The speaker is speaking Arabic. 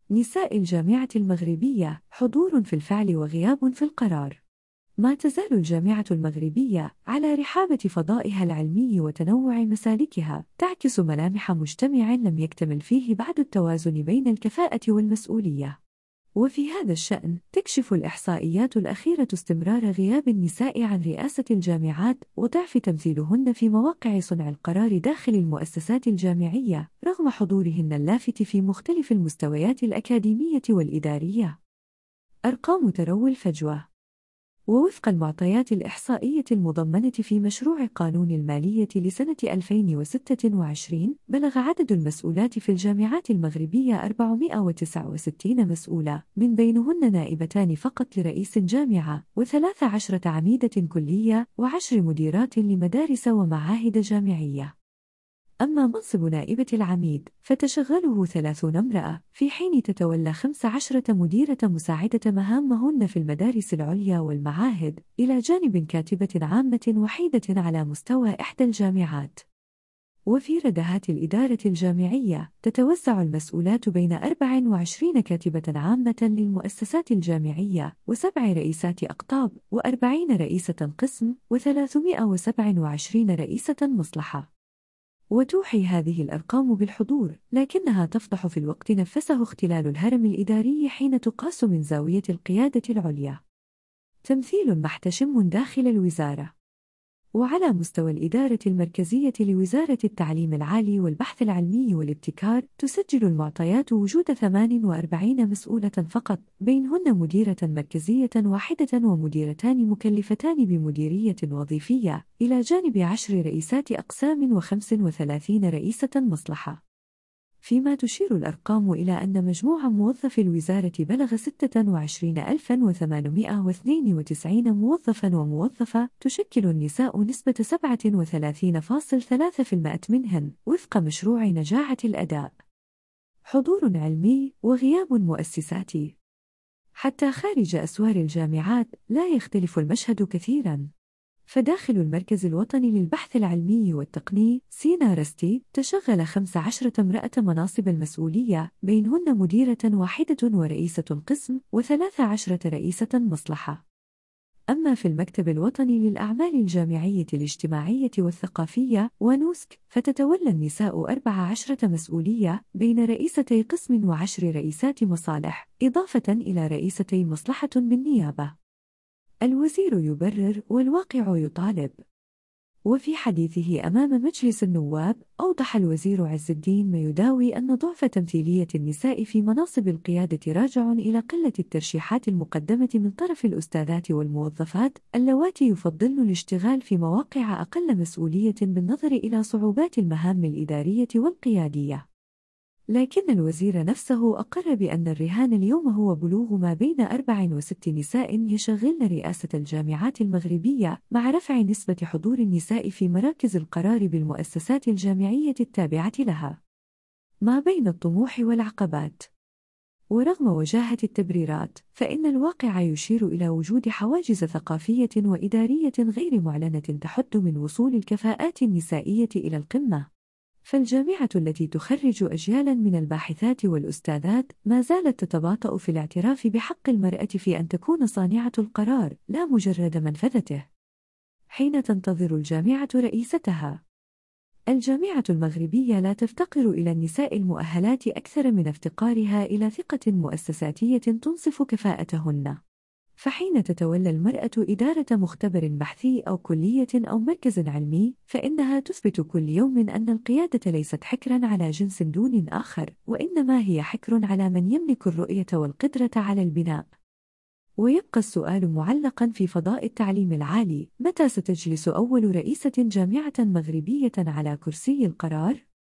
نساء الجامعة المغربية حضور في الفعل وغياب في القرار. ما تزال الجامعة المغربية على رحابة فضائها العلمي وتنوع مسالكها تعكس ملامح مجتمع لم يكتمل فيه بعد التوازن بين الكفاءة والمسؤولية. وفي هذا الشأن تكشف الإحصائيات الأخيرة استمرار غياب النساء عن رئاسة الجامعات وضعف تمثيلهن في مواقع صنع القرار داخل المؤسسات الجامعية رغم حضورهن اللافت في مختلف المستويات الأكاديمية والإدارية. أرقام تروي الفجوة. ووفق المعطيات الإحصائية المضمنة في مشروع قانون المالية لسنة 2026 بلغ عدد المسؤولات في الجامعات المغربية 469 مسؤولة، من بينهن نائبتان فقط لرئيس جامعة و13 عميدة كلية و10 مديرات لمدارس ومعاهد جامعية. أما منصب نائبة العميد فتشغله 30 امرأة، في حين تتولى 15 مديرة مساعدة مهامهن في المدارس العليا والمعاهد، إلى جانب كاتبة عامة وحيدة على مستوى إحدى الجامعات. وفي ردهات الإدارة الجامعية تتوزع المسؤولات بين 24 كاتبة عامة للمؤسسات الجامعية و7 رئيسات أقطاب و40 رئيسة قسم و327 رئيسة مصلحة. وتوحي هذه الأرقام بالحضور، لكنها تفضح في الوقت نفسه اختلال الهرم الإداري حين تقاس من زاوية القيادة العليا. تمثيل محتشم داخل الوزارة. وعلى مستوى الإدارة المركزية لوزارة التعليم العالي والبحث العلمي والابتكار، تسجل المعطيات وجود 48 مسؤولة فقط، بينهن مديرة مركزية واحدة ومديرتان مكلفتان بمديرية وظيفية، إلى جانب 10 رئيسات أقسام و35 رئيسة مصلحة. فيما تشير الأرقام إلى أن مجموع موظفي الوزارة بلغ 26892 موظفاً وموظفة، تشكل النساء نسبة 37.3% منهن، وفق مشروع نجاعة الأداء. حضور علمي وغياب مؤسساتي. حتى خارج أسوار الجامعات لا يختلف المشهد كثيراً. فداخل المركز الوطني للبحث العلمي والتقني سينا رستي تشغل 15 امرأة مناصب المسؤولية، بينهن مديرة واحدة ورئيسة قسم و13 رئيسة مصلحة. أما في المكتب الوطني للأعمال الجامعية الاجتماعية والثقافية ونوسك، فتتولى النساء 14 مسؤولية بين رئيستي قسم و10 رئيسات مصالح، إضافة إلى رئيستي مصلحة بالنيابة. الوزير يبرر والواقع يطالب. وفي حديثه أمام مجلس النواب، أوضح الوزير عز الدين ما يداوي أن ضعف تمثيلية النساء في مناصب القيادة راجع إلى قلة الترشيحات المقدمة من طرف الأستاذات والموظفات اللواتي يفضلن الاشتغال في مواقع أقل مسؤولية بالنظر إلى صعوبات المهام الإدارية والقيادية. لكن الوزير نفسه أقر بأن الرهان اليوم هو بلوغ ما بين 64 نساء يشغلن رئاسة الجامعات المغربية، مع رفع نسبة حضور النساء في مراكز القرار بالمؤسسات الجامعية التابعة لها. ما بين الطموح والعقبات. ورغم وجاهة التبريرات، فإن الواقع يشير إلى وجود حواجز ثقافية وإدارية غير معلنة تحد من وصول الكفاءات النسائية إلى القمة. فالجامعة التي تخرج أجيالاً من الباحثات والأستاذات ما زالت تتباطأ في الاعتراف بحق المرأة في أن تكون صانعة القرار، لا مجرد منفذته. حين تنتظر الجامعة رئيستها. الجامعة المغربية لا تفتقر إلى النساء المؤهلات أكثر من افتقارها إلى ثقة مؤسساتية تنصف كفاءتهن. فحين تتولى المرأة إدارة مختبر بحثي أو كلية أو مركز علمي، فإنها تثبت كل يوم أن القيادة ليست حكراً على جنس دون آخر، وإنما هي حكر على من يملك الرؤية والقدرة على البناء. ويبقى السؤال معلقاً في فضاء التعليم العالي: متى ستجلس أول رئيسة جامعة مغربية على كرسي القرار؟